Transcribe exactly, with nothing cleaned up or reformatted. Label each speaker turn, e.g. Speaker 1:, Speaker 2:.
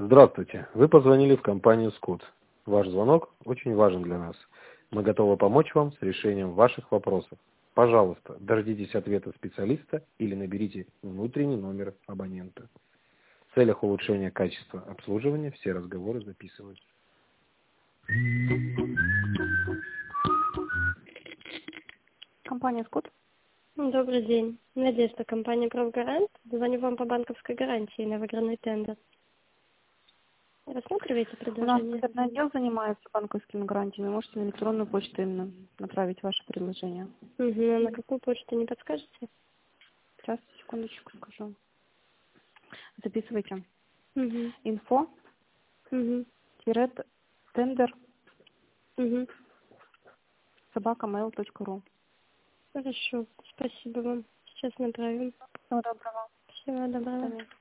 Speaker 1: Здравствуйте. Вы позвонили в компанию Скут. Ваш звонок очень важен для нас. Мы готовы помочь вам с решением ваших вопросов. Пожалуйста, дождитесь ответа специалиста или наберите внутренний номер абонента. В целях улучшения качества обслуживания все разговоры записываются.
Speaker 2: Компания Скут.
Speaker 3: Добрый день. Надежда, компания «Правгарант». Звоню вам по банковской гарантии на выигранный тендер. Рассматриваете
Speaker 2: У нас
Speaker 3: предложение?
Speaker 2: экспертный отдел занимается банковскими гарантиями. Можете на электронную почту именно направить ваше предложение.
Speaker 3: Угу. А на какую почту, не подскажете?
Speaker 2: Сейчас, секундочку скажу. Записывайте.
Speaker 3: Угу.
Speaker 2: Инфо,
Speaker 3: Угу.
Speaker 2: тире, тендер,
Speaker 3: Угу.
Speaker 2: собака mail точка ру.
Speaker 3: Хорошо. Спасибо вам. Сейчас направим.
Speaker 2: Всего доброго.
Speaker 3: Всего доброго.
Speaker 2: До свидания.